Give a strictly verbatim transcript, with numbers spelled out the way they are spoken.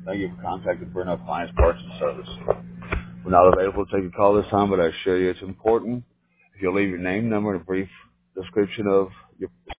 Thank you for contacting Brent Appliance Parts and Service. We're not available to take a call this time, but I assure you it's important. If you'll leave your name, number, and a brief description of your